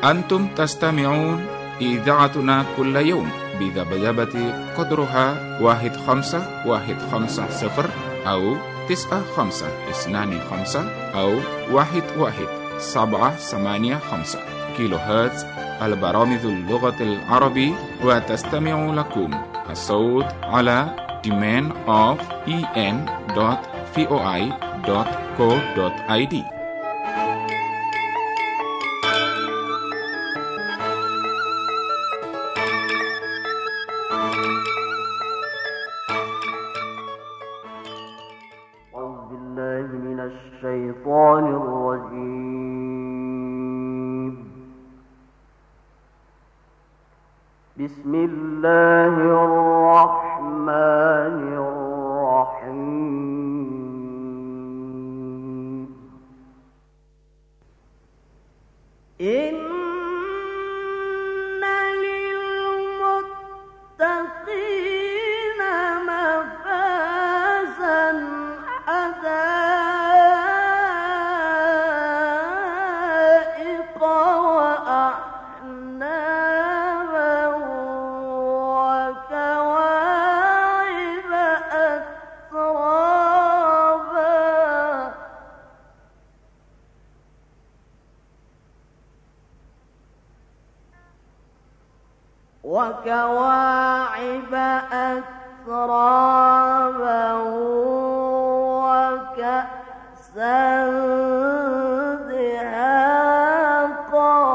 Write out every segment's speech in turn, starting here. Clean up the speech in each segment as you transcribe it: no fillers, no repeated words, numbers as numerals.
أنتم تستمعون إذاعتنا كل يوم بذبذبة قدرها 1510 أو 9525 أو 11785 كيلو هرتز. البرامج اللغة العربية، وتستمع لكم الصوت على demand of en.voi.co.id. الشيطان الرجيم. بسم الله الرحمن الرحيم. إن للمتقين مفازا وكواعب أترابا وكأسا دهاقا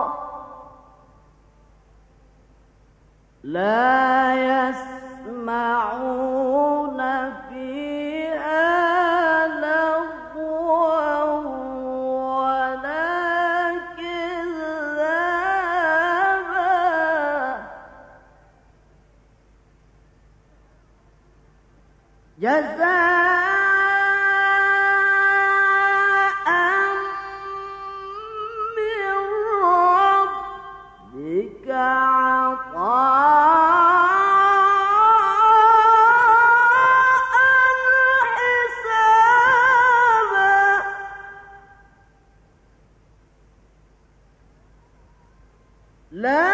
لا يسمعون فيها لغوا ولا كذابا جزاء من ربك عطاء حسابا لا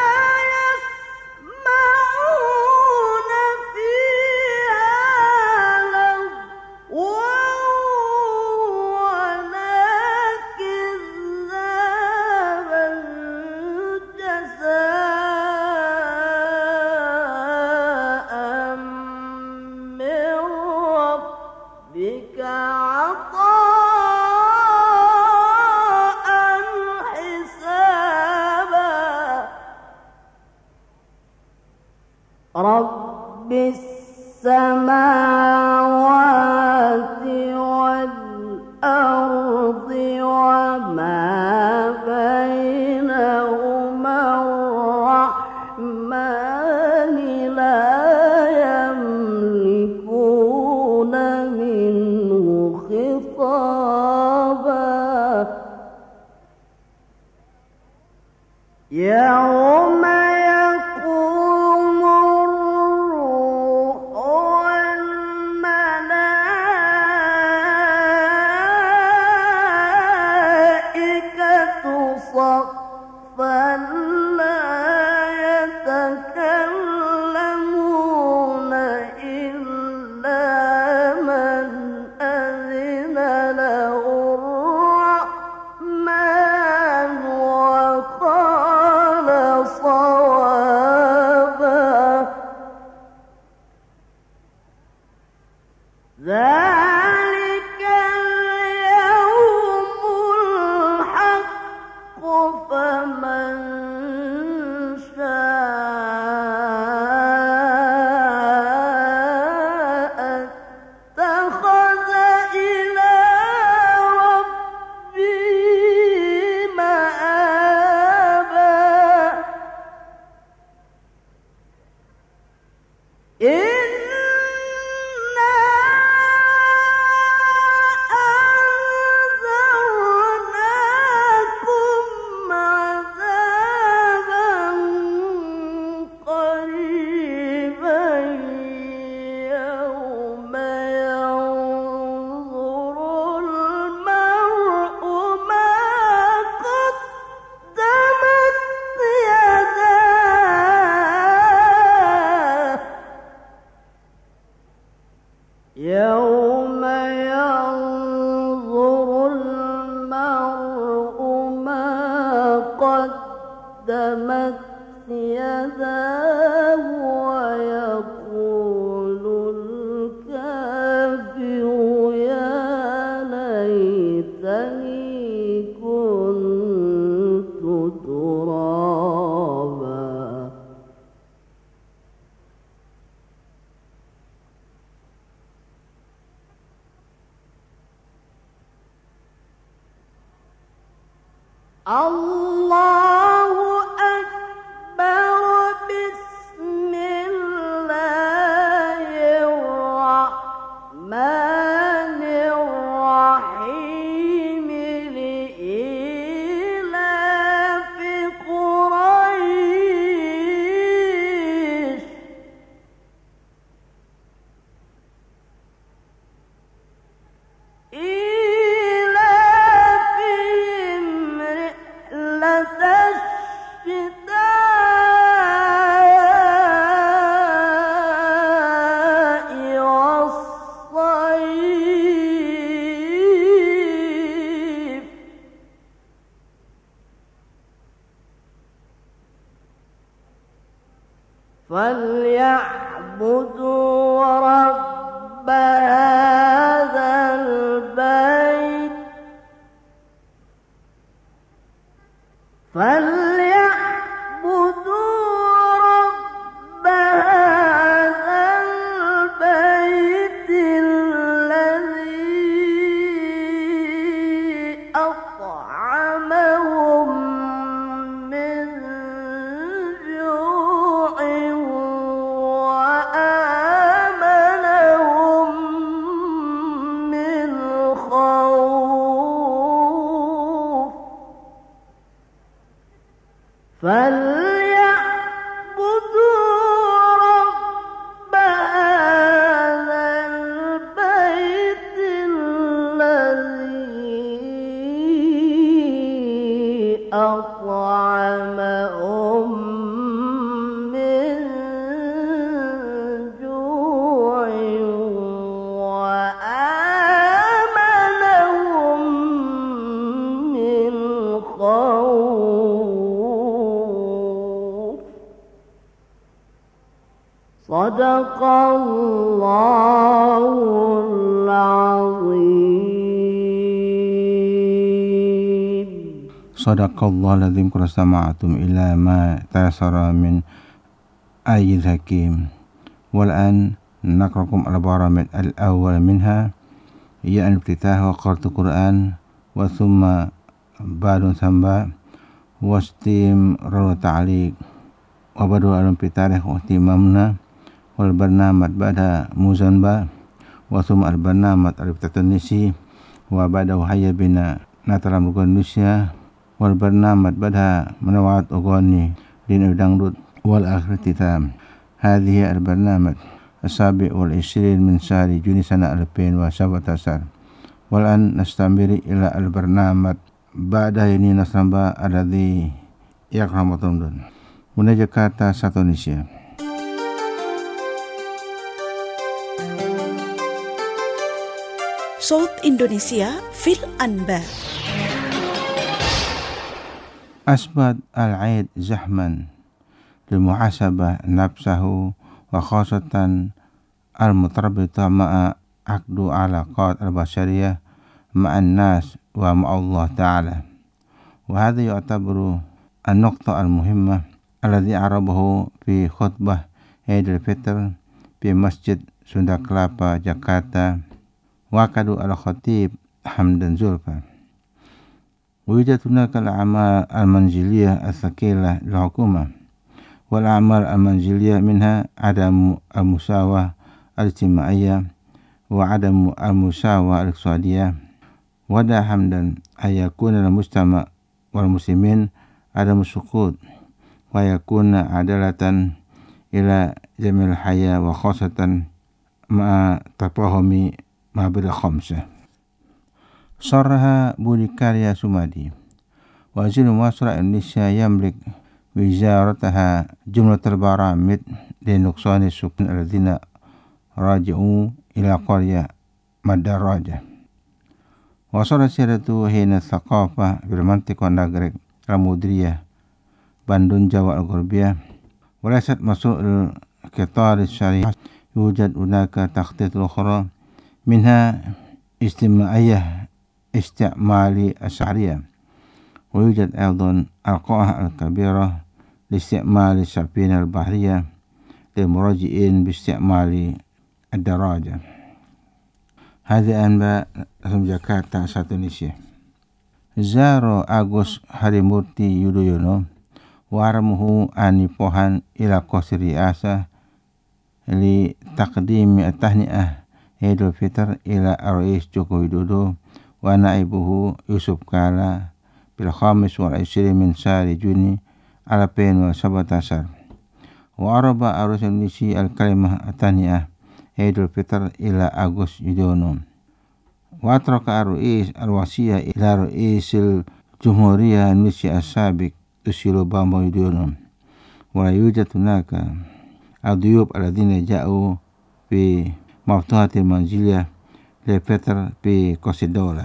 رب السماوات والأرض وما بينهما الرحمن لا يملكون منه خطابا يوم ذلك اليوم الحق فمن شاء اتخذ إلى ربه مآبا إنا Allahu Akbar. Bismillahirrahmanirrahim. Li'ilafi Quraisy. إيلافهم رحلة الشتاء والصيف. فليعبدوا رب هذا البيت. فليعبدوا رب هذا البيت الذي أطعمهم من جوع وآمنهم من خوف. فليعبدوا رب هذا البيت الذي أطعمهم من جوع وآمنهم من خوف. صدق الله العظيم. Sadaqallahul azim. Qul sama'atum ila ma tayassara min ayatil hakim. Wal an naqrakum al-baramid al-awwal minha ya al-iftitah wa qara'atu Qur'an wa thumma ba'dun samba wa istimrar ta'liq wa badu al-fitarih wa ihtimamna wal barnamaj ba'da muzanba wa thumma al-barnamaj al-iftatanisi wa ba'da hayya bina nataram Indonesia wal barnamaj ba'da manawat ugani din dangdut wal akhir titam. Hadhihi al-barnamaj السابع والعشرين من شهر جوني سنة 2017. والآن نستمر إلى البرنامج بعد ini nasramba alladhi yakramatun Bunda Jakarta satu Indonesia. Saut Indonesia fil Anbar. أثبت العيد زحما للمحاسبة نفسه وخاصة المتربطة مع عقد علاقات البشرية مع الناس ومع الله تعالى. وهذا يعتبر النقطة المهمة الذي عربه في خطبة عيد الفطر في مسجد Sunda Kelapa Jakarta وأكد الخطيب حمدان زلفى. ويوجد هناك الأعمال المنزلية الثقيلة للحكومة، والأعمال المنزلية منها عدم المساواة الاجتماعية وعدم المساواة الاقتصادية. ودعا حمدا أن يكون المجتمع والمسلمين عدم السقوط ويكون عدالة إلى جميع الحياة وخاصة مع تفاهم مبادئ خمسة. صرح بودي كاريا سومادي وزير مصر إندونيسيا يملك وزارتها جملة البرامج لنقصان السكان الذين راجعوا إلى قرية مدراجة. وصل سيرته هنا الثقافة في المنطقة النغرق المدرية بندون جاوة الغربية وليست مسؤول القطار الشرعي. يوجد هناك تخطيط أخرى منها اجتماعية استعمال الشعرية، ويوجد أيضا القاعة الكبيرة لاستعمال السفينة البحرية للمراجعين باستعمال الدراجة. هذه أنباء جاكرتا Indonesia. Zaro Agus Harimurti Yudhoyono waramuhu anipohan ila qasri asa li taqdimi at-tahni'ah Idul Fitr ila Rais Joko Widodo wa naibuhu Yusuf Kala bil khamis wal 20 min syahri Juni 2017 wa araba Arus Indonesia al-kalimah at-tahni'ah Idul Fitr ila Agus Yudhoyono wa atraka ar-Rais al-wasiyah ila Raisil Jumhuriyah Indonesia as-sabiq Susilo Bambang Yudhoyono wa yujad hunaka aduyub alladhina ja'u fi maftuhatil manziliyah li Fitr fi Qasidola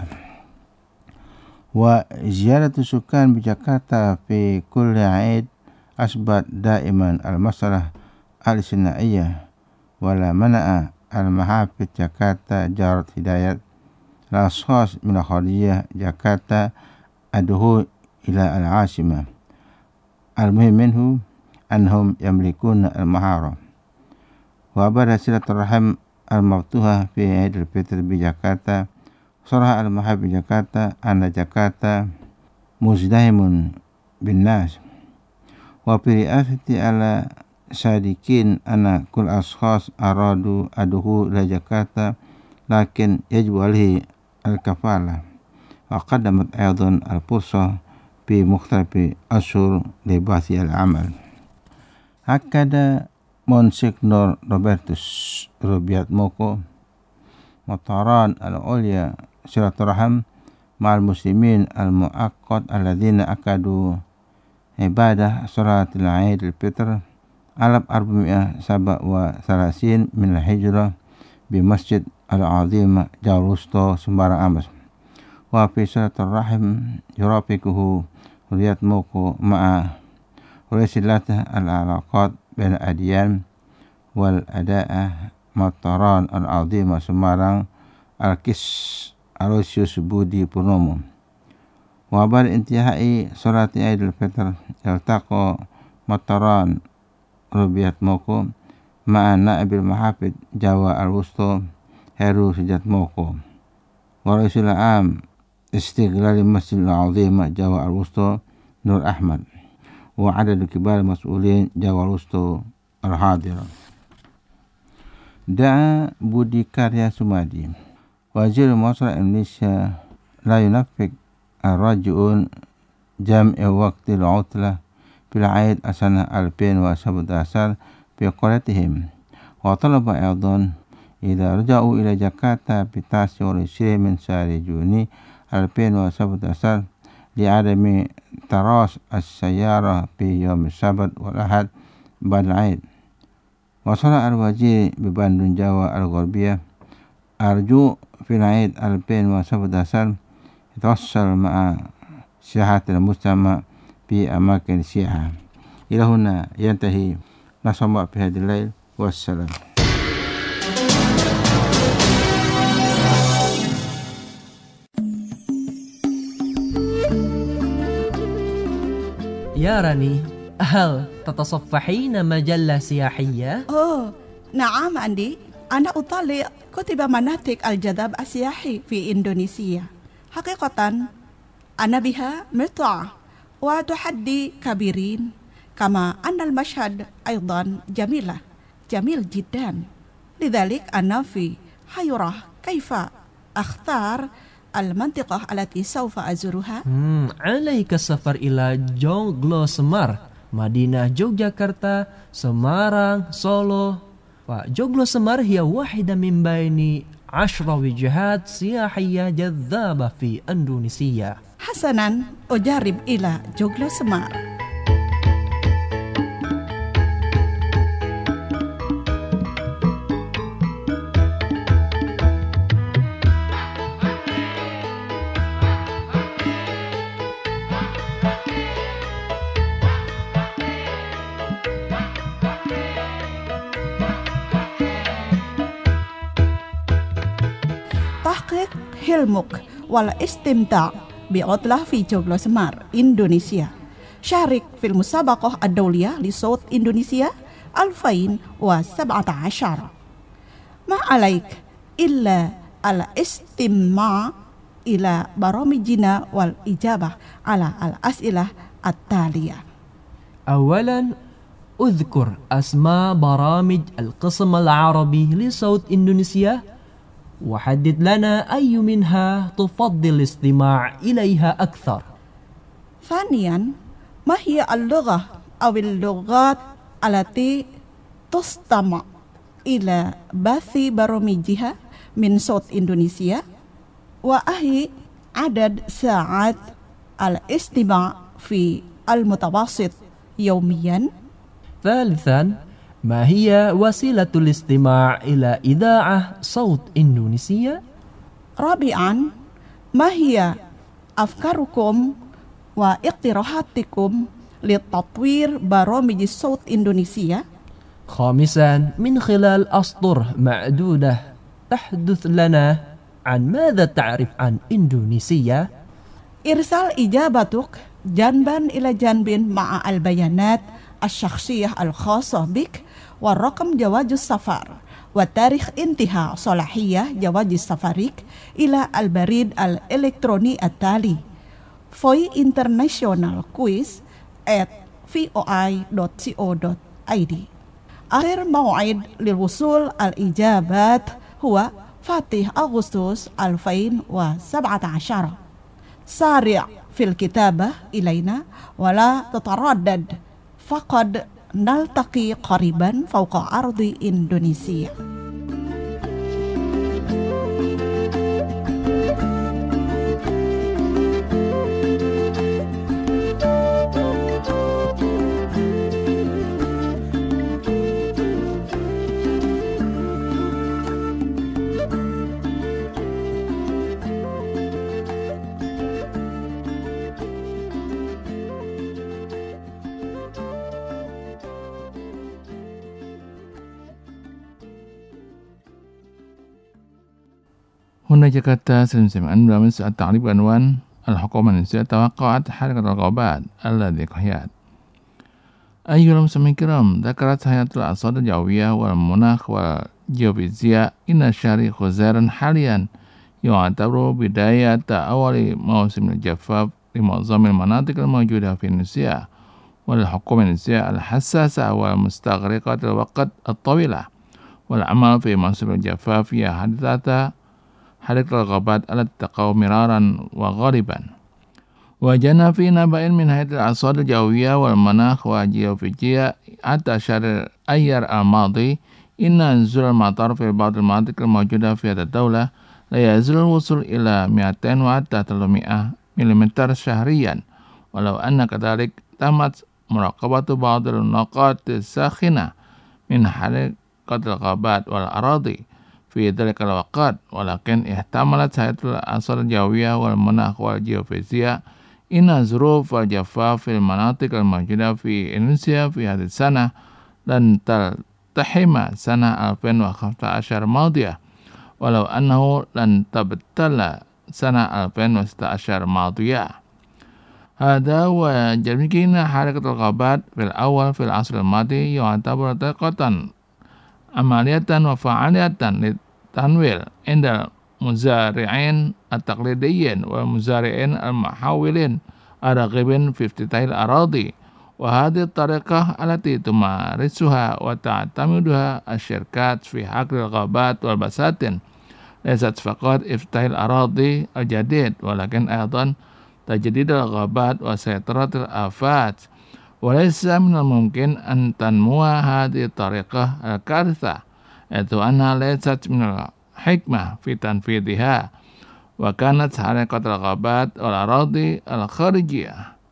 wa ziyaratu sukan bi Jakarta fi kulli 'aid asbat daiman al-masalah al-sinaiyah wa la mana'a al-mahafid Jakarta jarat hidayat la ashas min al-kharijiyah Jakarta aduhu ila al-asimah al-muhim minhu anhum yamlikuna al-mahara wa bada silaturahim al-maftuha fi Idul Fitr bi Jakarta sarah al-mahab bi Jakarta anna Jakarta muzdahimun bin nas wa fi ri'asati ala sadikin anna kul ashkhas aradu aduhu ila Jakarta lakin yajibu alaihi al-kafala wa qaddamat aydan al-fursa fi mukhtalifi ashhur li ba'thi al-amal. Hakada Monsignor Robertus Rubiat Moko mataran al-ulya silaturahim ma'al muslimin al-mu'aqqad alladhina akadu ibadah salatil Aid al-Fitr alab 437 min al-hijrah bi Masjid al-Azim Jarusto Sembarang Amas wa fi silaturahim yurafikuhu Rubiat Moko ma'a Rasilatah al-alaqat bain adyan wal ada'ah mataran al-azimah Semarang Al-Kis Aloysius Budi Purnomo wa ba'da intihai salati Idul Fitr yaltaqa mataran Rubiat Moko ma'a naibil mahafid Jawa Al-Wusta Heru Sejat Moko wa Raisul Am Istiqlal Masjid Al-Azimah Jawa Al-Wusta Nur Ahmad wa adad kibar mas'ulin Jawa Al-Wusta al-hadir. Da'a Budi Karya Sumadi Wazir Masyarakat Indonesia la yunafik ar-raji'un jam'i waqtil utlah fil 'aid asana 2017 fi qaryatihim wa talaba aidan idza raja'u ila Jakarta fi tas'ir min syahri Juni 2017 li'adami taras as-sayyara fi yawm as-sabt wal ahad ba'da al-'aid. Wasala al-wazir bi Bandung Jawa al-Gharbiyah arju fi al-'aid 2017 yatawassal ma'a sihat al-mujtama fi amakin syiah. Ila huna yantahi nasama fi hadhihi al-lail wassalam. يا راني هل تتصفحين مجلة سياحية؟ نعم عندي. أنا أطالع كتب مناطق الجذب السياحي في إندونيسيا. حقيقة أنا بها متعة وتحدي كبيرين كما أن المشهد أيضا جميل جدا. لذلك أنا في حيرة كيف أختار المنطقة التي سوف أزورها. عليك السفر إلى Joglo Semar, Madinah Yogyakarta, Semarang, Solo. Joglo Semar هي واحدة من بين 10 وجهات سياحية جذابة في إندونيسيا. حسنا أجرب إلى Joglo Semar. تحقق حلمك والاستمتاع بعطلة في جوجلو سمار إندونيسيا. شارك في المسابقة الدولية لصوت إندونيسيا 2017. ما عليك إلا الاستماع ila baramijina wal ijabah ala al-as'ilah at-taliya. أولا اذكر أسماء برامج القسم العربي لصوت إندونيسيا وحدد لنا أي منها تفضل الاستماع إليها أكثر. ثانيا ما هي اللغة أو اللغات التي تستمع إلى بث برامجها من صوت إندونيسيا وأهي عدد ساعات الاستماع في المتوسط يوميا. ثالثا ما هي وسيلة الاستماع إلى إذاعة صوت إندونيسيا؟ رابعا ما هي أفكاركم واقتراحاتكم لتطوير برامج صوت إندونيسيا؟ خامسا من خلال أسطر معدودة تحدث لنا عن ماذا تعرف عن إندونيسيا؟ إرسال إجابتك جانبا إلى جانب مع البيانات الشخصية الخاصة بك ورقم جواز السفر وتاريخ انتهاء صلاحية جواز سفرك إلى البريد الإلكتروني التالي voiinternationalquiz@voi.co.id. آخر موعد للوصول الإجابات هو فاتح أغسطس 2017. سارع في الكتابة إلينا ولا تتردد، فقد نلتقي قريبا فوق أرض إندونيسيا. هنا جاكرتا سلسلة برنامج التعريب بعنوان الحكومة الإندونيسية توقعت حركة الغابات الذكريات. أيها المستمعين الكرام، ذكرت هيئة الأرصاد الجوية والمناخ والجيوفيزياء إن شهر خزير حاليا يعتبر بداية أول موسم الجفاف لمعظم المناطق الموجودة في إندونيسيا، والحكومة الإندونيسية الحساسة والمستغرقة الوقت الطويلة والعمل في موسم الجفاف هي حادثة حركة الغابات التي تقع مرارا وغالبا. وجاءنا في نبأ من هيئة الأرصاد الجوية والمناخ والجيوفيزياء حتى شهر أيار الماضي إن نزول المطر في بعض المناطق الموجودة في هذه الدولة لا يزال الوصول إلى 200 وحتى 300 ملم شهريا، ولو أن كذلك تمت مراقبة بعض النقاط الساخنة من حركة الغابات والأراضي في ذلك الوقت، ولكن احتملت هيئة الأرصاد الجوية والمناخ والجيوفيزياء إن ظروف الجفاف في المناطق الموجودة في إندونيسيا في هذه السنة لن تلتحم سنة 2015 الماضية، ولو أنه لن تبتل سنة 2016 الماضية. هذا وجميع حركة الغابات في الأول في العصر الماضي يعتبر طريقة عملية وفعالية للتنويل عند المزارعين التقليديين والمزارعين المحاولين الراغبين في افتتاح الأراضي، وهذه الطريقة التي تمارسها وتعتمدها الشركات في حقل الغابات والبساتين ليست فقط افتتاح الأراضي الجديد، ولكن أيضا تجديد الغابات وسيطرة الآفات. وليس من الممكن أن تنمو هذه الطريقة الكارثة، حيث أنها ليست من الحكمة في تنفيذها، وكانت حركة الغابات والأراضي الخارجية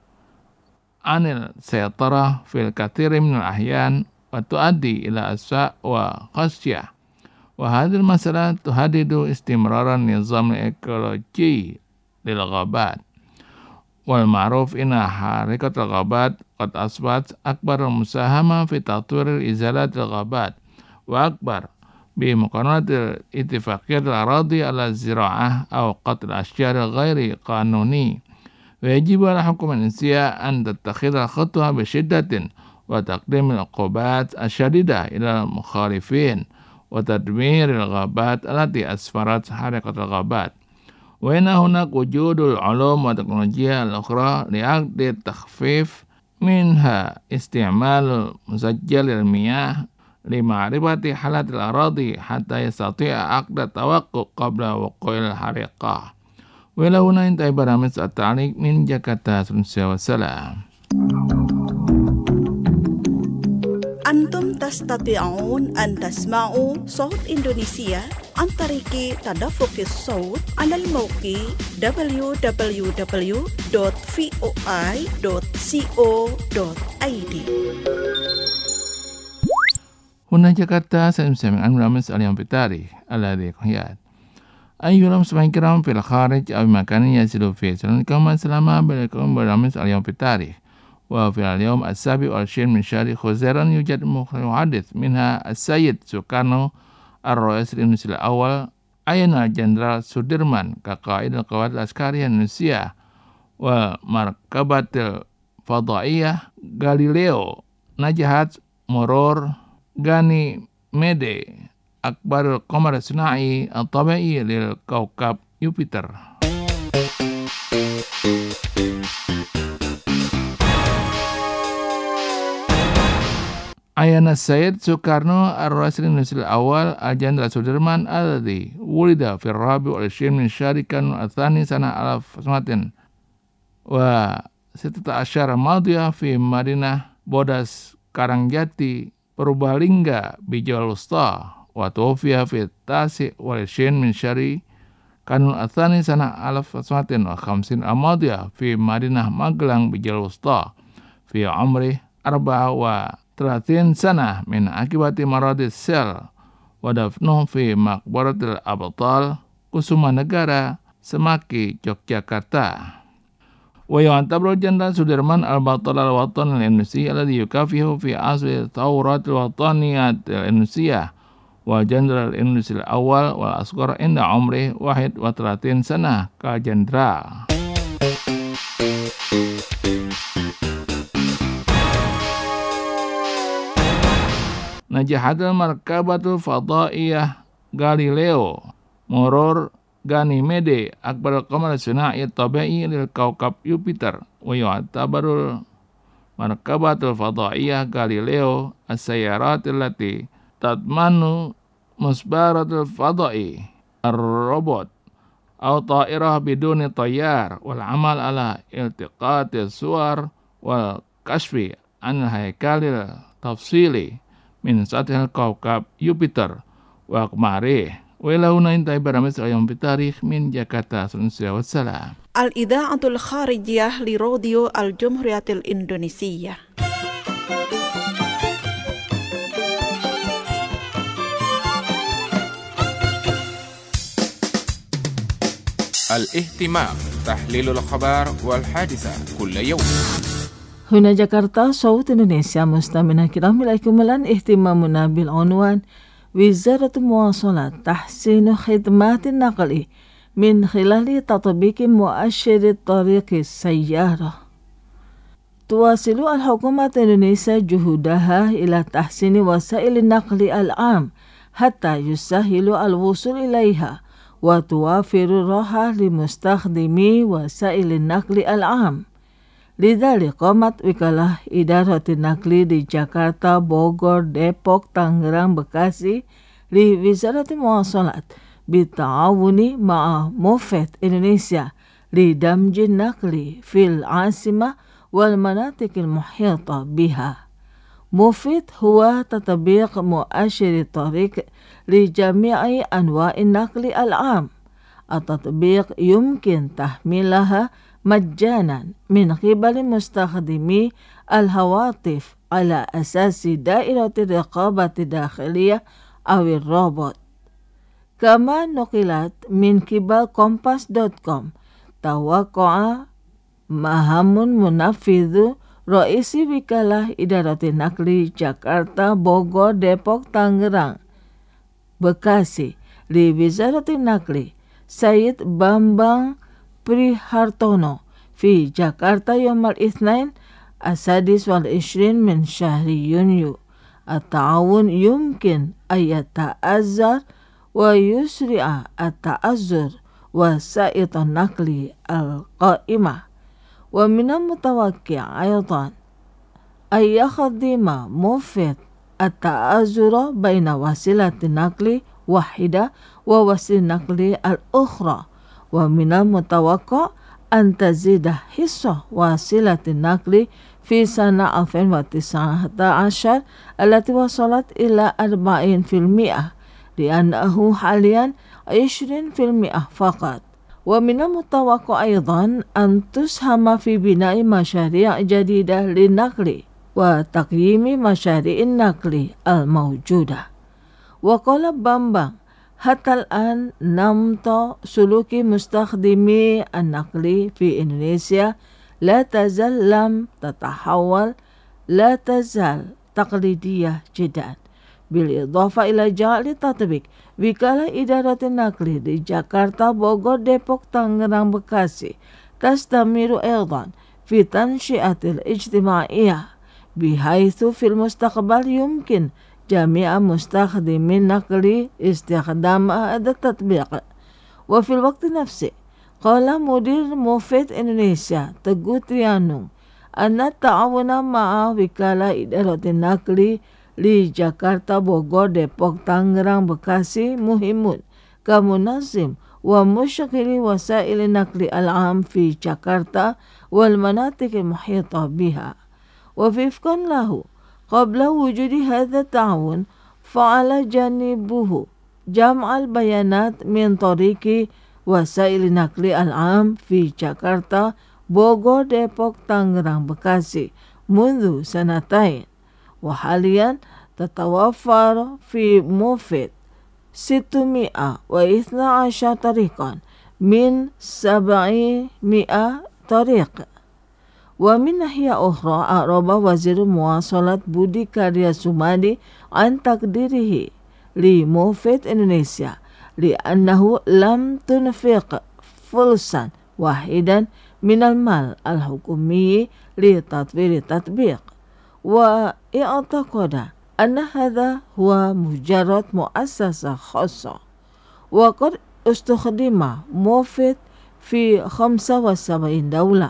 عن السيطرة في الكثير من الأحيان وتؤدي إلى أسوأ وخشية، وهذه المسألة تهدد استمرار النظام الإيكولوجي للغابات. والمعروف إن حركة الغابات قد أصبحت أكبر مساهمة في تطوير إزالة الغابات وأكبر بمقارنة اتفاقية الأراضي على الزراعة أو قطع الأشجار غير قانوني. ويجب على الحكومة الإندونيسية أن تتخذ الخطوة بشدة وتقديم العقوبات الشديدة إلى المخالفين وتدمير الغابات التي أسفرت حركة الغابات. وإن هناك وجود العلوم والتكنولوجيا الأخرى لعقد التخفيف منها استعمال مسجل المياه لمعرفة حالة الأراضي حتى يستطيع عقد التوقف قبل وقوع الحريقة. وإلى هنا انتهى برنامج التعليق من جاkarta. والسلام. Antum tastati'un an tasma'u Saut Indonesia an tariki tadaffuqis saut 'ala al-mawqi www.voi.co.id. هنا جاkarta سنستمع عن برنامج اليوم في التاريخ الذي قياد. أيها المستمعين الكرام في الخارج أو مكان يصل فيه سلامكم السلام عليكم برنامج اليوم في التاريخ. وفي اليوم 27 من شهر خزيران يوجد محادث منها السيد سوكارنو الرئيس الإندونيسي الأول أين الجنرال سودرمان كقائد القوات العسكرية الإندونيسية ومركبة الفضائية غاليليو نجحت مرور غانيميدي أكبر القمر الصناعي الطبيعي للكوكب يوبيتر. أعلن السيد سوكارنو الرئيس الإندونيسي الأول الجنرال سودرمان الذي ولد في 24 من شهر كانون الثاني سنة 1916 الماضية في مدينة بوداس كارانجاتي Purbalingga Bijawal Wusta وتوفي في 29 من شهر كانون الثاني سنة 1950 الماضية في مدينة ماgelang Bijawal Wusta في عمره 34 سنة من عقبة مرض السل ودفنه في مقبرة الأبطال Kusumanegara Semaki Yogyakarta. ويعتبر الجنرال سودرمان البطل الوطني الإندونيسي الذي يكافئ في عصر الثورة الوطنية الإندونيسية والجنرال الإندونيسي الأول والأصغر عند عمره 31 سنة كجنرال. نجحت المركبة الفضائية غاليليو مرور غانيميدي أكبر القمر الصناعي الطبيعي للكوكب يوبيتر. ويعتبر المركبة الفضائية غاليليو السيارات التي تضمن مسبارة الفضائي الروبوت أو طائرة بدون طيار والعمل على التقاط الصور والكشف عن الهيكل التفصيلي من سطح الكوكب يوبيتر وأقماره. وإلى هنا انتهى برنامج اليوم في التاريخ من جاkarta. والسلام. الإذاعة الخارجية لراديو الجمهورية الإندونيسية. الاهتمام تحليل الأخبار والحادثة كل يوم. هنا جاkarta صوت إندونيسيا مستمعينا الكرام إليكم الآن اهتمامنا بالعنوان وزارة المواصلات تحسين خدمات النقل من خلال تطبيق مؤشر الطريق السيارة. تواصل الحكومة الإندونيسية جهودها إلى تحسين وسائل النقل العام حتى يسهل الوصول إليها وتوفر الراحة لمستخدمي وسائل النقل العام. لذلك قامت وكالة إدارة النقل di Jakarta, Bogor, Depok, Tangerang, Bekasi لوزارة المواصلات بالتعاون مع موفيت إندونيسيا لدمج النقل في العاصمة والمناطق المحيطة بها. موفيت هو تطبيق مؤشر الطريق لجميع أنواع النقل العام. التطبيق يمكن تحميلها مجانا من قبل مستخدمي الهواتف على أساس دائرة الرقابة الداخلية أو الروبوت. كما نقلت من قبل kompas.com توقع مهم منفذ رئيس وكالة إدارة النقل جاكرتا بوغور ديبوك تانgerang Bekasi لوزارة النقل سيد بامبang Prihartono في جاكرتا يوم الاثنين 26 من شهر يونيو. التعاون يمكن أن يتأزر ويسرع التأزر وسائط النقل القائمة. ومن المتوقع أيضا أن يخدم موفد التآزر بين وسيلة النقل واحدة ووسيلة النقل الأخرى. ومن المتوقع أن تزيد حصة وسيلة النقل في سنة 2019 التي وصلت إلى 40%، لأنه حاليا 20% فقط. ومن المتوقع أيضا أن تسهم في بناء مشاريع جديدة للنقل وتقييم مشاريع النقل الموجودة. وقال بامبان: حتى الآن نمط سلوك مستخدمي النقل في إندونيسيا لا تزال تقليدية جدا، بالإضافة إلى جعل تطبيق وكالة إدارة النقل di Jakarta, Bogor, Depok, Tangerang, Bekasi تستمر أيضا في تنشئة الاجتماعية، بحيث في المستقبل يمكن جميع مستخدمي النقل استخدام هذا التطبيق. وفي الوقت نفسه قال مدير موفد إندونيسيا تغو تريانون أن التعاون مع وكالة إدارة النقل لجاكرتا، بوغور، ديبوك، تانغران، بكاسي مهم كمنظم ومشغل وسائل النقل العام في جاكرتا والمناطق المحيطة بها. ووفقا له قبل وجود هذا التعاون فعل جانبه جمع البيانات من طريق وسائل النقل العام في جاكرتا، بوغور، ديبوك، تانغران، بكاسي منذ 2 سنين. وحاليا تتوفر في موفد 612 طريقا من 700 طريق. ومن ناحية أخرى أعرب وزير مواصلات بودي كاريا سومادي عن تقديره لموفد إندونيسيا لأنه لم تنفق فلسا واحدا من المال الحكومي لتطوير التطبيق، واعتقد أن هذا هو مجرد مؤسسة خاصة. وقد استخدم موفد في 75 دولة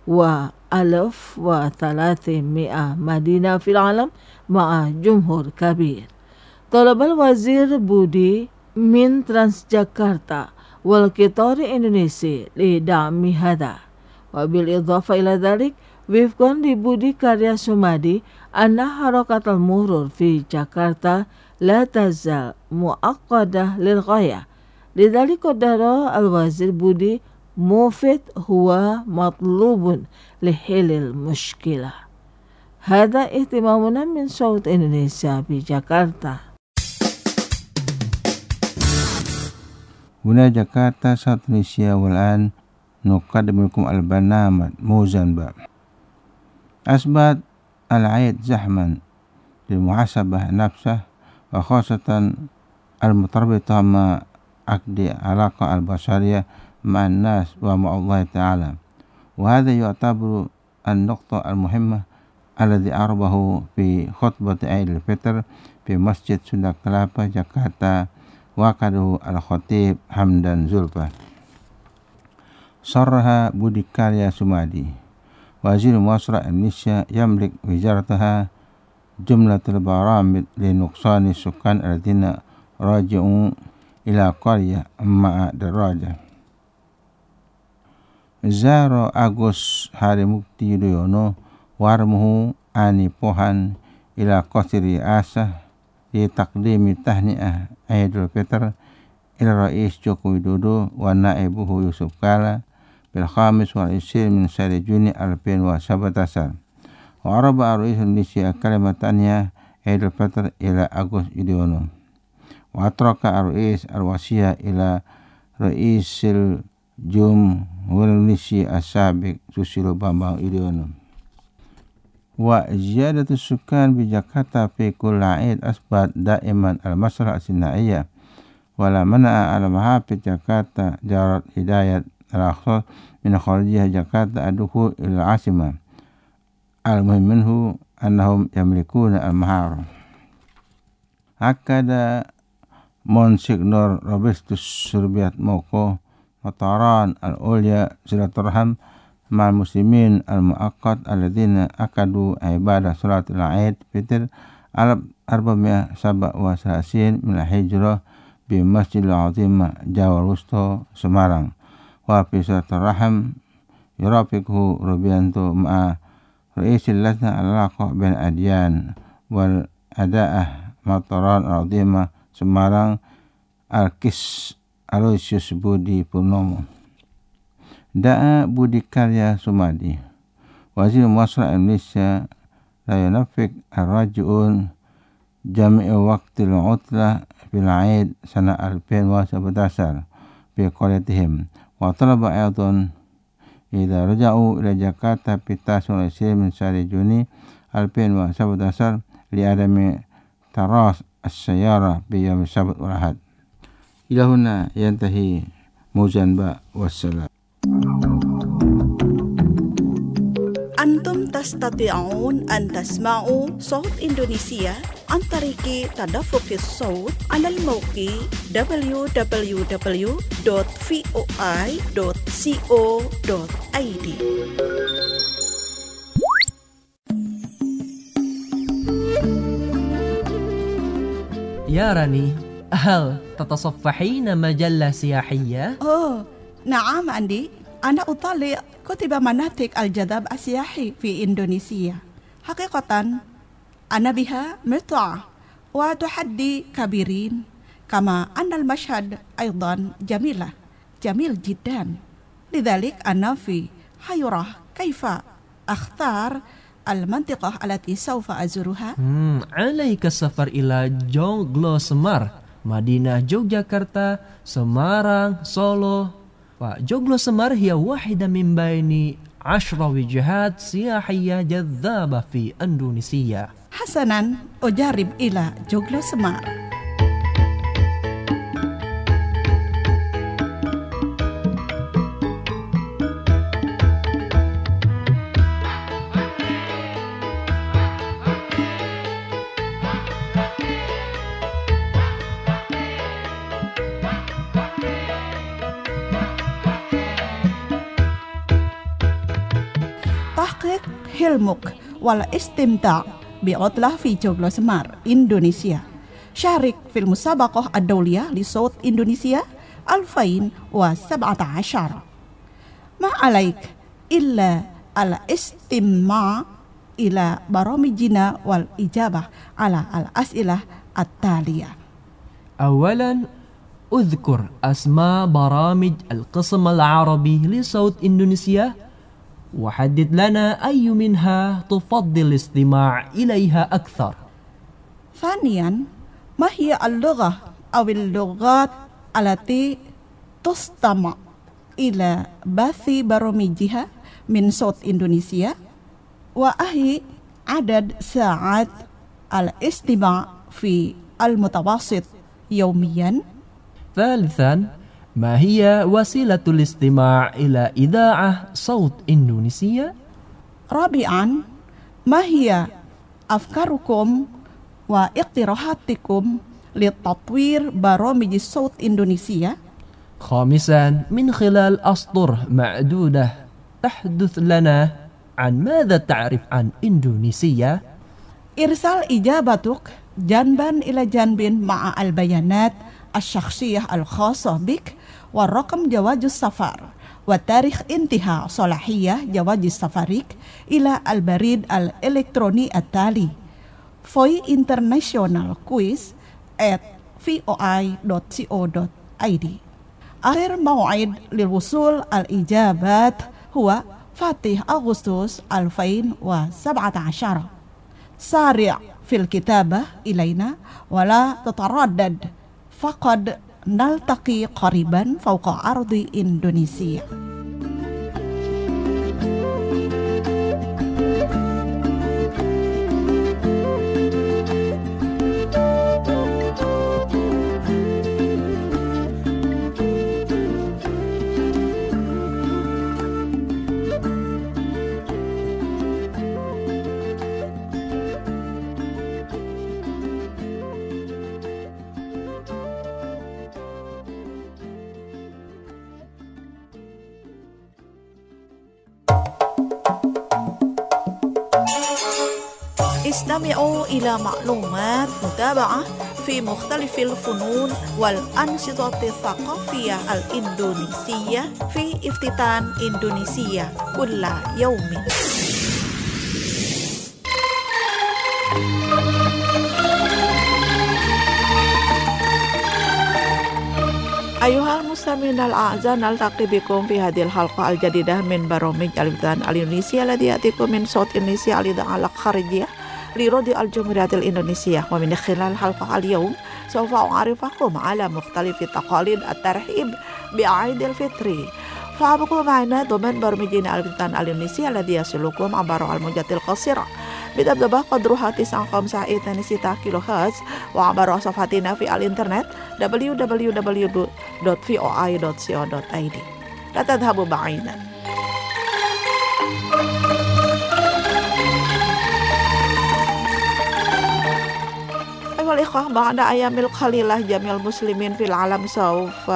و1300 مدينة في العالم مع جمهور كبير. طلب الوزير بودي من ترانسجاكرتا والقطار الإندونيسي لدعم هذا. وبالإضافة إلى ذلك وفقا لبودي كاريا سومادي أن حركة المرور في جاكرتا لا تزال معقدة للغاية، لذلك قدر الوزير بودي موفد هو مطلوب لحل المشكلة. هذا اهتمامنا من صوت إندونيسيا بجاكرتا. هنا جاكرتا صوت إندونيسيا، والآن نقدم لكم البرنامج موزنبا. أثبت العيد زحما للمحاسبة نفسه، وخاصة المتربطة مع عقد علاقة البشرية مع الناس ومع الله تعالى. وهذا يعتبر النقطة المهمة الذي عرضه في خطبة عيد الفطر في مسجد سunda Kelapa جاكرتا وقده الخطيب حمدان زلفة. صرح بودي كاريا سومادي وزير مواصلات إندونيسيا يملك وزارتها جملة البرامج لنقصان السكان الذين راجعوا إلى قرية مع دراجة. زار أغوست هاريمukti Yudhoyono warmuhu ani pohan ila qasri asah لتقديم تهنئة عيد الفطر إلى الرئيس جوكو ويدودو ونائبه يوسف كالا بال25 من شهر جوني 2017. وعرب الرئيس الإندونيسي كلمة تهنئة عيد الفطر إلى أغوست يودhoyono. وأترك الرئيس الوصية إلى رئيس الجمهورية الإندونيسية السابق سوسيلو بامبان يودhoyono. وزيادة السكان بجاكرتا في كل عيد أثبت دائما المسألة الثنائية، ولا منع على محافظ جاكرتا جارت هداية الأشخاص من خارجية جاكرتا الدخول إلى العاصمة. المهم منه أنهم يملكون المهارة. أكد مونسيغنور روبرتوس سوربياتموكو mataran al-ulya silaturaham ma'al muslimin al-mu'aqqad alladzina akadu ibadah salatul Aid Fitr al-437 min al-hijrah bi Masjidil Azim Jawa Wusta Semarang. Wa fi silaturaham yurafiqhu Rubianto ma'a Ra'isil Lajnah al-Alaqa bin Adyan wal Ada'ah Mataran al-Azimah Semarang Al-Kis Aloysius Budi Purnomo. Da'a Budi Karya Sumadi Wazir Muwassalat Indonesia la yunafik ar-raji'un jami'u waqtil utlah fil Aid sana 2017 fi qaryatihim wa talaba aydan idza raja'u ila Jakarta fi tasul min syahri Juni 2017 li adami taras as-sayyara bi yaum sabt wal ahad. Ila huna yantahi muzanba wassalam. Antum tastati'un an tasma'u صوت Indonesia عن طريق تدفق الصوت على الموقع www.voi.co.id. يا راني، هل تتصفحين مجلة سياحية؟ Oh, نعم عندي. أنا أطالع كتب مناطق الجذب السياحي في إندونيسيا. حقيقة أنا بها متعة وتحدي كبيرين، كما أن المشهد أيضا جميل جدا. لذلك أنا في حيرة كيف أختار المنطقة التي سوف أزورها. عليك السفر إلى Joglo Semar, Madinah Yogyakarta, Semarang, Solo. وجوجلو سمر هي واحدة من بين 10 وجهات سياحية جذابة في إندونيسيا. حسنا، أجرب إلى جوجلو سمار. تحقق حلمك والاستمتاع بعطلة في جوجلو سمار إندونيسيا. شارك في المسابقة الدولية لصوت إندونيسيا 2017. ما عليك إلا الاستماع إلى برامجنا والإجابة على الأسئلة التالية. أولا، اذكر أسماء برامج القسم العربي لصوت إندونيسيا، وحدد لنا أي منها تفضل الاستماع إليها أكثر. ثانيا، ما هي اللغة أو اللغات التي تستمع إلى بث برامجها من صوت إندونيسيا؟ وأهي عدد ساعات الاستماع في المتوسط يوميا؟ ثالثا، ما هي وسيلة الاستماع إلى إذاعة صوت إندونيسيا؟ رابعا، ما هي أفكاركم واقتراحاتكم لتطوير برامج صوت إندونيسيا؟ خامسا، من خلال أسطر معدودة تحدث لنا عن ماذا تعرف عن إندونيسيا؟ إرسال إجابتك جانبا إلى جانب مع البيانات الشخصية الخاصة بك ورقم جواز السفر وتاريخ انتهاء صلاحية جواز سفرك إلى البريد الإلكتروني التالي voiinternationalquiz@voi.co.id. آخر موعد للوصول الإجابات هو فاتح أغسطس 2017. سارع في الكتابة إلينا ولا تتردد، فقد نلتقي قريبا فوق أرض إندونيسيا. استمعوا إلى معلومات متابعة في مختلف الفنون والأنشطة الثقافية الإندونيسية في افتتان إندونيسيا كل يوم. أيها المستمعون الأعزاء، نلتقي بكم في هذه الحلقة الجديدة من برامج الافتتان الإندونيسية الذي يأتيكم من صوت إندونيسيا الإذاعة الخارجية لراديو الجمهورية الإندونيسية. ومن خلال الحلقة اليوم سوف أعرفكم على مختلف تقاليد الترحيب بعيد الفطر. فابقوا معنا ضمن برنامجنا الافتتان الإندونيسية الذي يصلكم عبر الموجات القصيرة بدبدبة قدرها 9.6 كيلو هرتز وعبر صفحتنا في الإنترنت www.voi.co.id. لا تذهبوا بعيدا. أيها الإخوة، بعد أيام القليلة جميع المسلمين في العالم سوف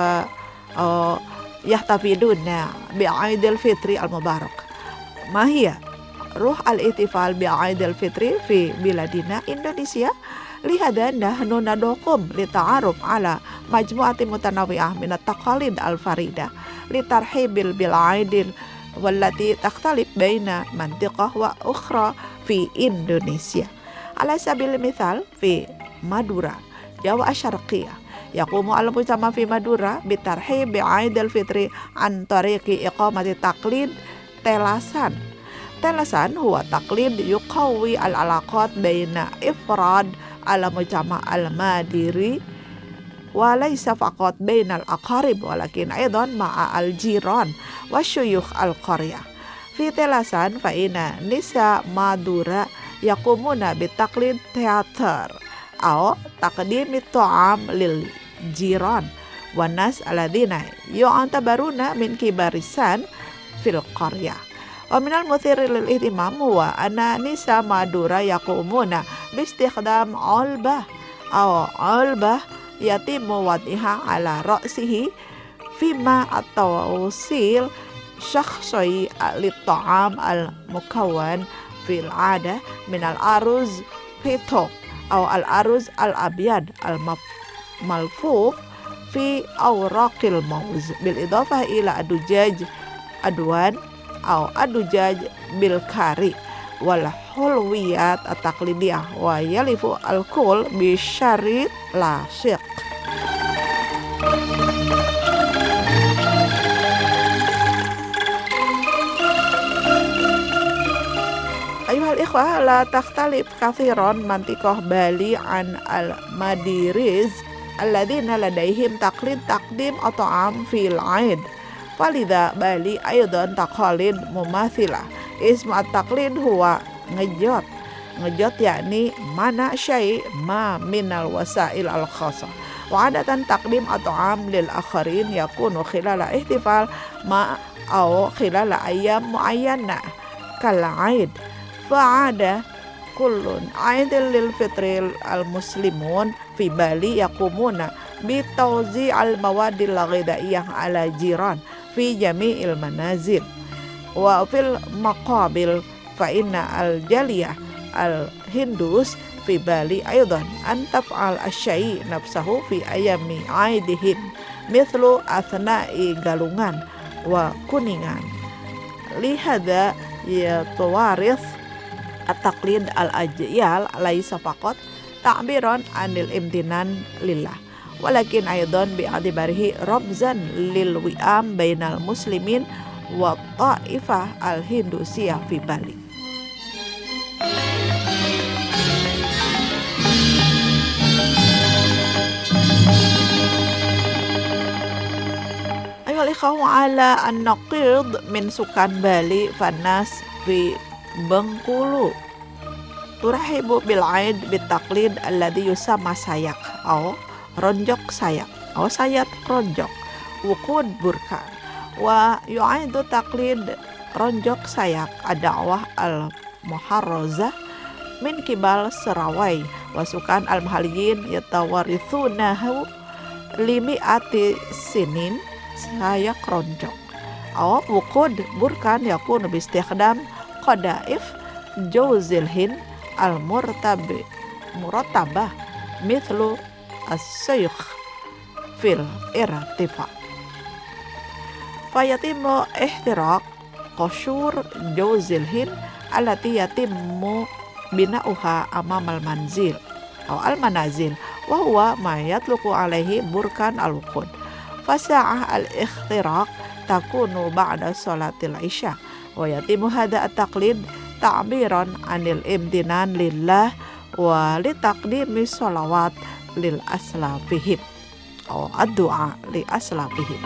يحتفلون بعيد الفطر المبارك. ما هي روح الاحتفال بعيد الفطر في بلادنا إندونيسيا؟ لهذا نحن ندعوكم للتعرف على مجموعة متنوعة من التقاليد الفريدة للترحيب بالعيد والتي تختلف بين منطقة وأخرى في إندونيسيا. على سبيل المثال في مادورا جاوا الشرقية يقوم المجتمع في مادورا بالترحيب بعيد الفطر عن طريق إقامة تقليد تلاسان. تلاسان هو تقليد يقوي العلاقات بين إفراد المجتمع الماديري وليس فقط بين الأقارب ولكن أيضا مع الجيران وشيوخ القرية. في تلاسان فإن نساء مادورا يقومون بتقليد تياتر أو تقديم الطعام للجيران والناس الذين يعتبرون من كبار السن في القرية. ومن المثير للاهتمام هو أن نساء مادورا يقومون باستخدام علبة أو علبة يتم وضعها على رأسه فيما التوصيل شخصي للطعام المكون في العادة من الأرز بيتو أو الأرز الأبيض الملفوف في أوراق الموز، بالإضافة إلى الدجاج أدوان أو الدجاج بالكاري والحلويات التقليدية، ويلف الكل بشريط لاصق. أيها الإخوة، لا تختلف كثيرا منطقة بالي عن الماديريز الذين لديهم تقليد تقديم الطعام في العيد، فلذا بالي أيضا تقاليد مماثلة. اسم التقليد هو ngejot. ngejot يعني منع شيء ما من الوسائل الخاصة. وعادة تقديم الطعام للآخرين يكون خلال احتفال ما أو خلال أيام معينة كالعيد. فعادة كل عيد للفطر المسلمون في بالي يقومون بتوزيع المواد الغذائية على الجيران في جميع المنازل. وفي المقابل فإن الجالية الهندوس في بالي أيضا أن تفعل الشيء نفسه في أيام عيدهم مثل أثناء galungan وكنينgan. لهذا يتوارث التقليد الأجيال ليس فقط تعبيرا عن الامتنان لله ولكن أيضا باعتباره رمزا للوئام بين المسلمين والطائفة الهندوسية في بالي. أيها الإخوة، على النقيض من سكان بالي فالناس في بنغكولو ترحب بالعيد بالتقليد الذي يسمى sayak أو ronjok sayak أو sayat ronjok وقود بركان. ويعد تقليد ronjok sayak الدعوة المحرزة من قبل سراوي وسكان المحليين يتوارثونه لمئات سنين. sayak ronjok أو وقود بركان يكون باستخدام قذائف جوز الهند المرتبة مثل الشيخ في الارتفاع. فيتم احتراق قشور جوز الهند التي يتم بناؤها أمام المنزل أو المنازل، وهو ما يطلق عليه بركان الوقود. فساعة الاحتراق تكون بعد صلاة العشاء، ويتم هذا التقليد تعبيرا عن الامتنان لله ولتقديم الصلوات للأسلافهم أو الدعاء لأسلافهم.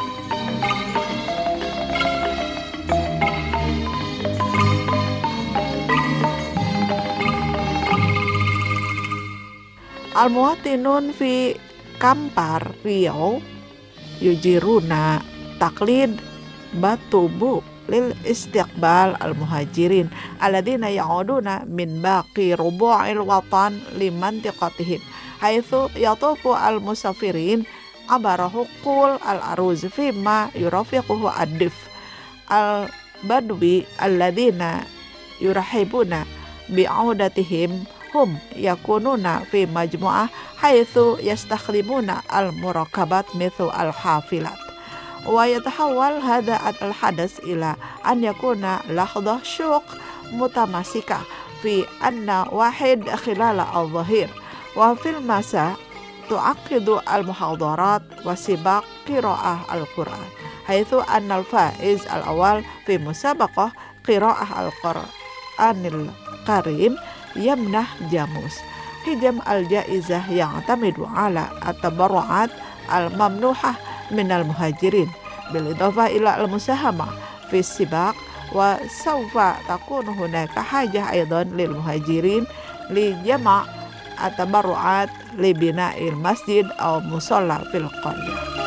Al-muwatinun fi Kampar, Riau yujiruna taklid batubu lil istiqbal al-muhajirin alladhina ya'uduna min baqi rubu'il watan limantiqatihim haitsu yatufu al-musafirin abara huqul al-aruz fima yurafiquhu ad-dif al-badwi alladhina yurahibuna bi'audatihim hum yakununa fi majmu'ah haitsu yastakhdimuna al-murakabat mithlu al-hafilat. Wa yatahawal hadha al-hadas ila an yakuna lahdhah syuq mutamasika fi anna wahid khilala al-zahir wa fil masa tu'aqidu al-muhadarat wa sibaq qira'ah al-Qur'an haitsu anna al-faiz al-awal fi musabaqah qira'ah al-Qur'anil Karim yamnah jamus hijam al-jaizah yang tamidu ala at-tabarru'at al-mamnuhah minal muhajirin bil idhafah ila al-musahama fi sibaq wa sawfa takunu hunaka hajah aidan lil muhajirin li jama' at-tabarru'at li bina'il masjid aw musalla fil qaryah.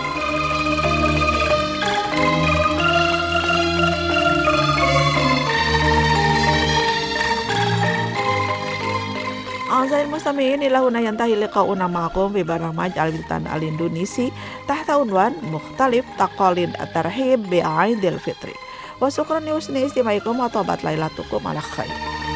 A'zahil mustami'in ila huna yantahi liqa'una ma'akum fi barnamaj al-Witan al-Indonesi tahta unwan mukhtalif taqalid at-tarhib bi'aidil fitri. Wa syukran li husni istimaikum wa tabat lailatukum ala khair.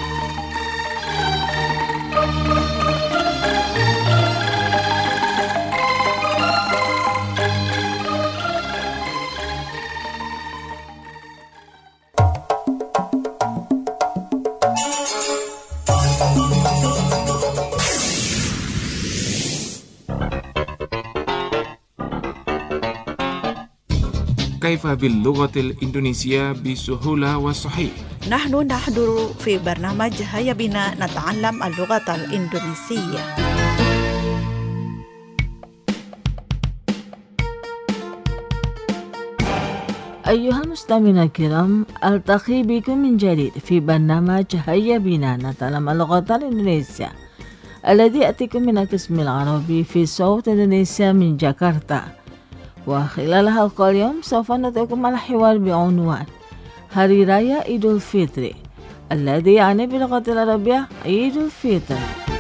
كيف باللغة الإندونيسية بسهولة وصحيح؟ نحن نحضر في برنامج هيا بنا نتعلم اللغة الإندونيسية. أيها المستمعون الكرام، ألتقي بكم من جديد في برنامج هيا بنا نتعلم اللغة الإندونيسية الذي يأتيكم من القسم العربي في صوت إندونيسيا من جاكرتا. وخلال حلقة اليوم سوف نترككم على حوار بعنوان Hari Raya Idul Fitri الذي يعني باللغة العربية عيد الفطر.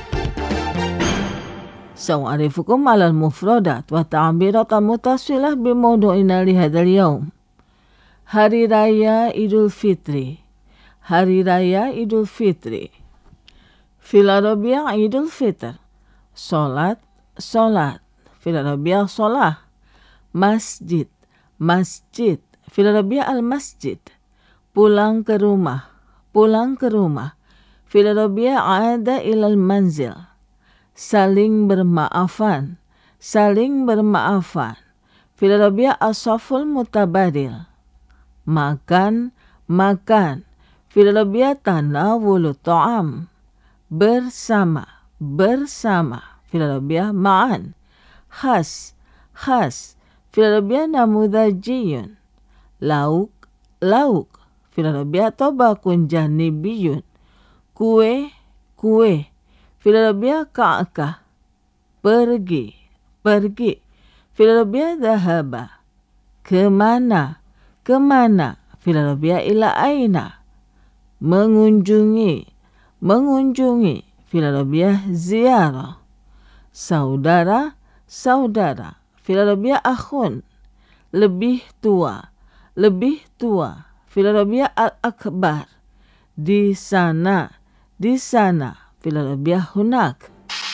سأعرفكم على المفردات والتعبيرات المتصلة بموضوعنا لهذا اليوم. Hari Raya Idul Fitri. Hari Raya Idul Fitri. Fil Arabiyah Idul Fitr. Salat, salat. Fil Arabiyah salah. Masjid, masjid. Fil Arabiyah al-masjid. Pulang ke rumah, pulang ke rumah. Fil Arabiyah aada ilal manzil. Saling bermaafan, saling bermaafan. Fil Arabiyah asaful mutabadil. Makan, makan. Fil Arabiyah tanawulu ta'am. Bersama, bersama. Fil Arabiyah ma'an. Khas, khas. Fil Arabiyah namudajiyun. Lauk, lauk. Fil Arabiyah tabakun janibiyun. Kue, kue. Fil Arabiyah ka'kah. Pergi, pergi. Fil Arabiyah dhahaba. Kemana, kemana. Fil Arabiyah ila aina. Mengunjungi, mengunjungi. Fil Arabiyah ziarah. Saudara, saudara. Fil Arabiyah akhun. Lebih tua, lebih tua. Fil Arabiyah al-akbar. Di sana, di sana, fil Arabiyah hunak.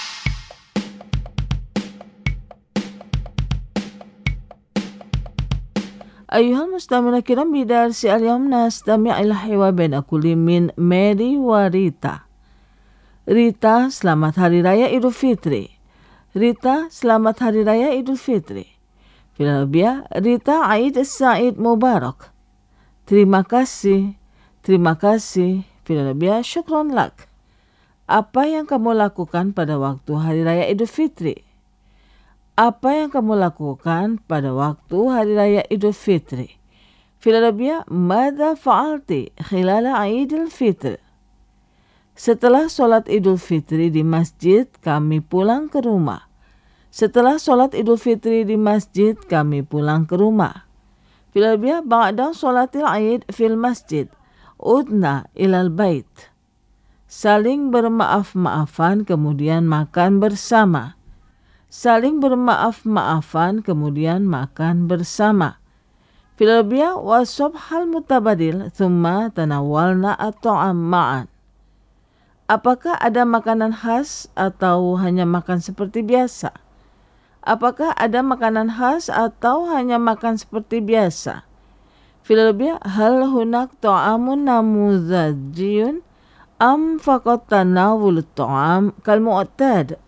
أيها المستمعون الكرام بدرس اليوم نستمع إلى حوار بين كل من ماري وريتا. Rita, selamat Hari Raya Idul Fitri. Rita, selamat Hari Raya Idul Fitri. Fil Arabiyah, Rita, Aid Sa'id Mubarak. Terima kasih. Terima kasih. Fil Arabiyah, syukron lak. Apa yang kamu lakukan pada waktu Hari Raya Idul Fitri? Apa yang kamu lakukan pada waktu Hari Raya Idul Fitri? Fil Arabiyah, Mada fa'alti khilala Idul Fitri? Setelah sholat Idul Fitri di masjid, kami pulang ke rumah. Setelah sholat Idul Fitri di masjid, kami pulang ke rumah. Fil Arabiyah, ba'da sholatil Aid fil masjid, udna ilal bait. Saling bermaaf-maafan kemudian makan bersama. Saling bermaaf-maafan kemudian makan bersama. Fil Arabiyah, wa subhal mutabadil thumma tanawalna at-ta'am ma'an. Apakah ada makanan khas atau hanya makan seperti biasa? Apakah ada makanan khas atau hanya makan seperti biasa? Fil Arabiyah, hal hunak ta'amun namuzajiyun am faqat tanawul ta'am kal mu'tad?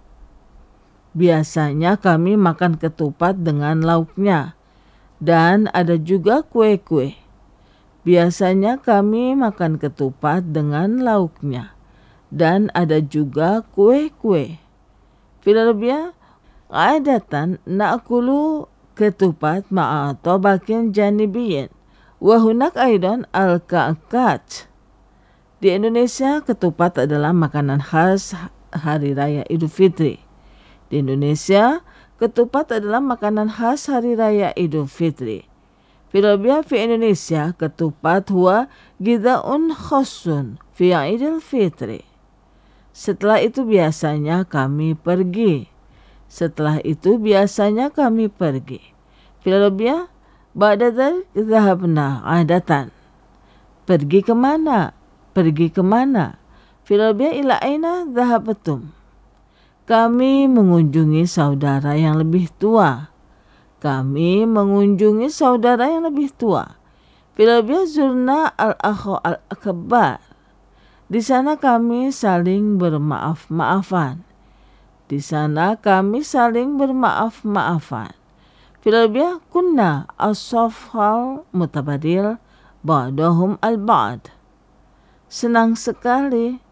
Biasanya kami makan ketupat dengan lauknya dan ada juga kue-kue. Biasanya kami makan ketupat dengan lauknya dan ada juga kue-kue. Fil Arabiyah, adatan na'kulu ketupat ma'a tabakin janibiyin wa hunak aidan al-ka'kat. Di Indonesia, ketupat adalah makanan khas Hari Raya Idul Fitri. Di Indonesia, ketupat adalah makanan khas Hari Raya Idul Fitri. Fil Arabiyah, fi Indonesia, ketupat huwa gida'un khassun fi Idul Fitri. Setelah itu biasanya kami pergi. Setelah itu biasanya kami pergi. Fil Arabiyah, ba'da dzalik dhahabna adatan. Pergi kemana? Pergi kemana? Fil Arabiyah, ila aina dhahabtum? Kami mengunjungi saudara yang lebih tua. Kami mengunjungi saudara yang lebih tua. Fil Arabiyah, zurna al-akhu al-akbar. Di sana kami saling bermaaf-maafan. Di sana kami saling bermaaf-maafan. Fil Arabiyah, kunna as-safhal mutabadil ba'dahum al-ba'd. Senang sekali.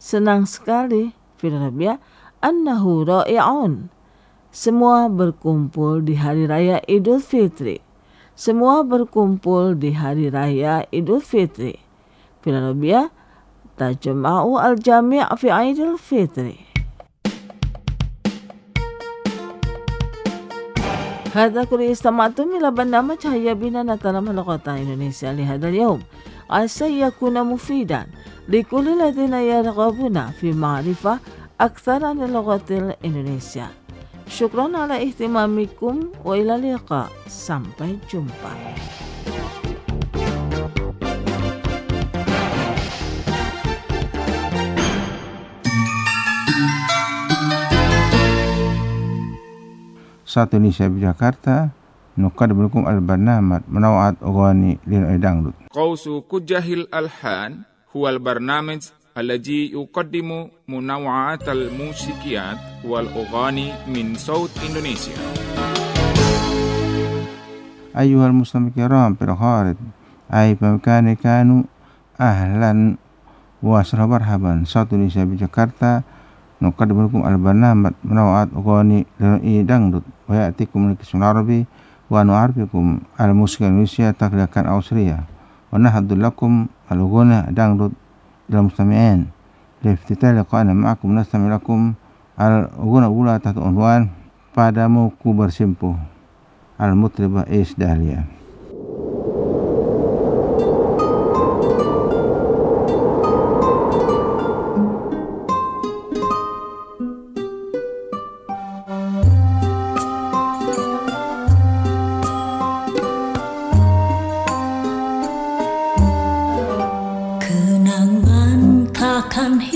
Fil Arabiyah, annahu ra'i'un. Semua berkumpul di Hari Raya Idul Fitri. Semua berkumpul di Hari Raya Idul Fitri. Fil Arabiyah, tajma'u al-jami' fi Idul Fitri. Hadza kulli istama'tum ila barnamij Hayya Bina Natalam Lughata Indonesia li hadzal yawm. Asa yakuna mufidan likulli ladina yarghabuna fi ma'rifah akthar an lughatil Indonesia. Syukran ala ihtimamikum wa ila liqa. Sampai jumpa. Satu Indonesia Jakarta, nuqaddimukum al-barnamij Manawat Aghani lil Dangdut. Qausu Kujahil Alhan huwal barnamij الذي يقدم منوعات الموسيقيات والأغاني من صوت إندونيسيا. أيها المستمعون الكرام في الخارج أي مكان كانوا أهلا ومرحبا. Satu Indonesia Jakarta نقدم لكم البرنامج منوعات أغاني دangdut ويأتيكم من القسم العربي ونعرفكم الموسيقى الإندونيسية تقليدا أوسرية ونحضر لكم الأغاني دangdut المستمعين. لافتتاح لقائنا معكم نستمع لكم الأغنية الأولى تحت عنوان Padamu Ku Bersimpuh المطربة إيش داليا. Takkan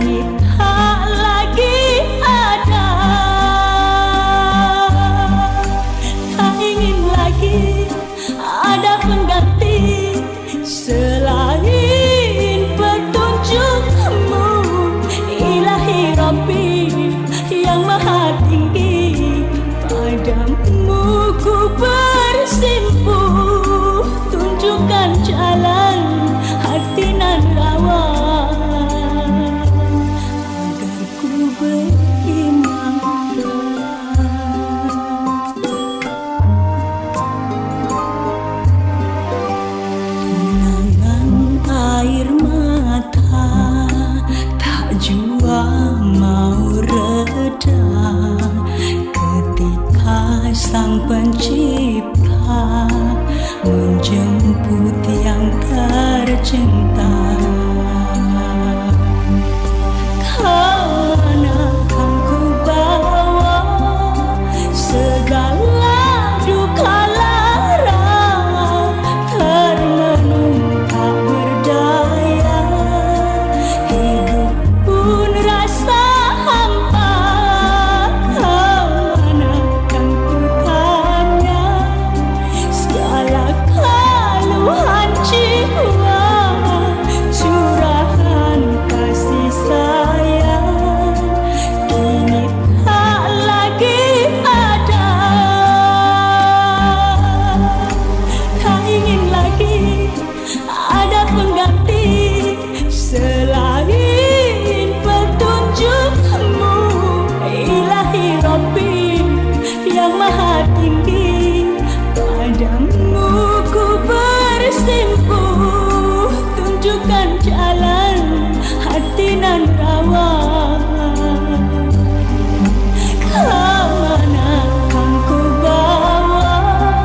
kini tak lagi ada. Tak ingin lagi ada pengganti selain petunjukmu, Ilahi Rabbi yang maha tinggi. Padamu ku bersimpu, tunjukkan jalan hati nan rawa agar ku beriman. Genangan air mata tak jua mau reda ketika Sang Pencipta menjemput yang tercinta. Kemana kan ku bawa segala duka lara, termenung tak berdaya, hidup pun rasa hampa. Kemana kan ku tanya segala keluhan jiwa, curahan kasih sayang kini tak lagi ada. Tak ingin lagi ada pengganti selain petunjukmu, Ilahi Rabbi yang maha tinggi. Padamu ku bersimpu, tunjukkan jalan hati nan rawa. Kemana kan ku bawa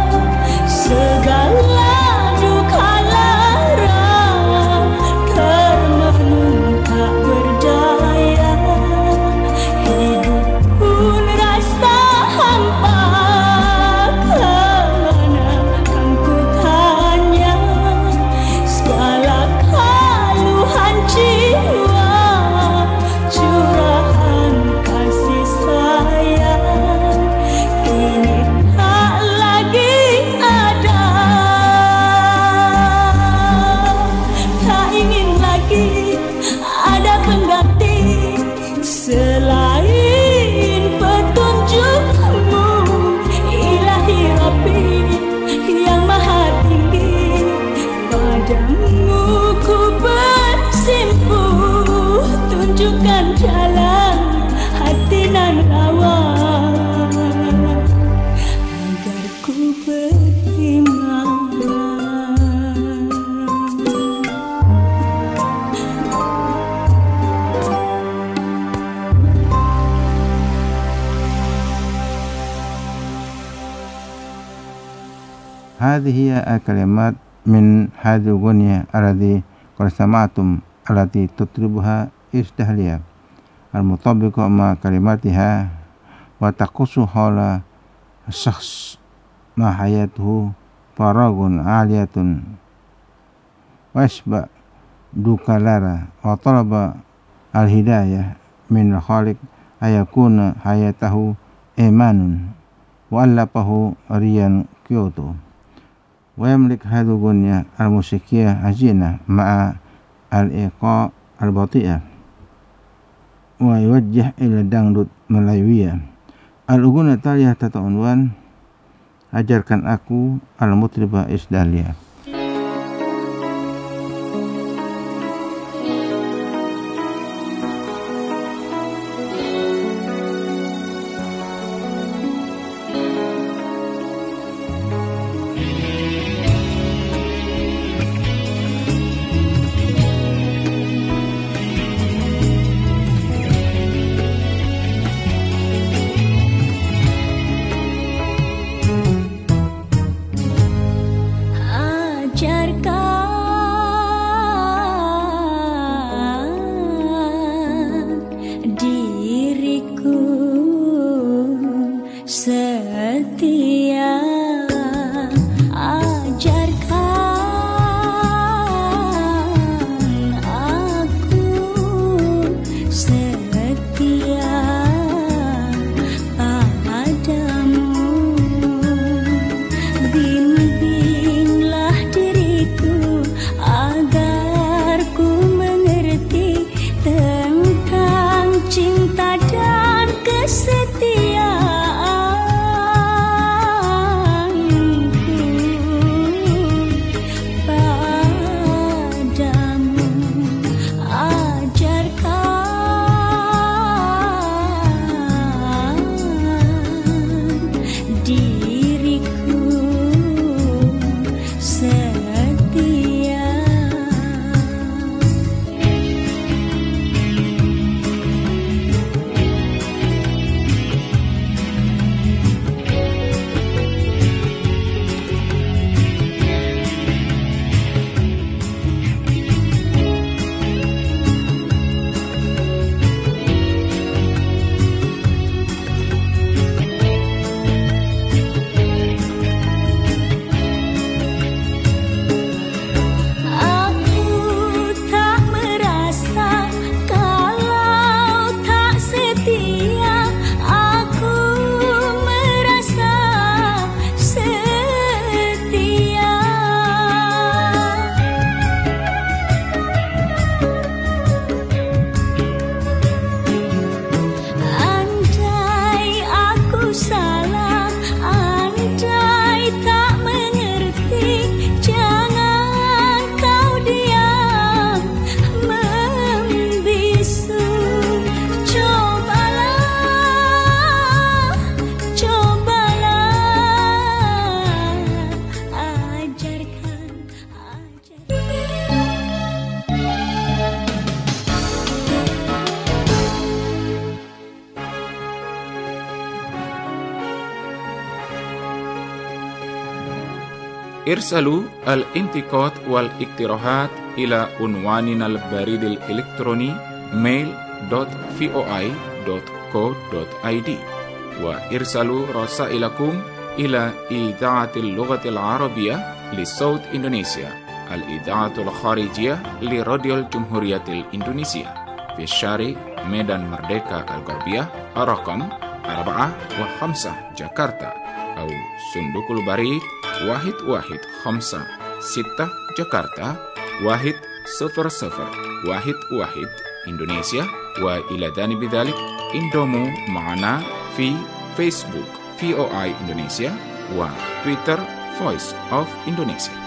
segala duka lara, termenung tak berdaya, hidup pun rasa hampa. Kemana kan ku tanya segala keluhan jiwa, curahan kasih sayang kini tak lagi ada. Tak ingin lagi ada pengganti selain petunjukmu, Ilahi Rabbi yang maha tinggi. Padamu ku bersimpu, tunjukkan jalan hati nan rawa agar ku beriman. هذه هي الكلمات من هذه الأغنية التي قد سمعتم التي تطلبها إسدالية المطابقة مع كلماتها وتقص حول الشخص ما حياته فراغ عالية وأشبه دوكالارا، وطلب الهداية من الخالق أن يكون حياته إيمان، وألفه ريان كيوتو. ويملك هذه الأغنية الموسيقية حزينة مع الإيقاع البطيئة ويوجه إلى dangdut Melayuia. Al-Ughniya Thaliyah tataunwan Ajarkan Aku Al-Mutribah Isdaliyah. Ah ارسلوا الانتقاد والاقتراحات إلى عنواننا البريد الإلكتروني mail.voi.co.id وارسلوا رسائلكم إلى إذاعة اللغة العربية لصوت إندونيسيا الإذاعة الخارجية لراديو الجمهورية الإندونيسية في الشارع ميدان مردeka الغربية رقم 4 و5 جاكرتا أو صندوق البريد 1156 جاكرتا 10011 إندونيسيا. وإلى جانب ذلك انضموا معنا في فيسبوك VOA Indonesia وتويتر Voice of Indonesia.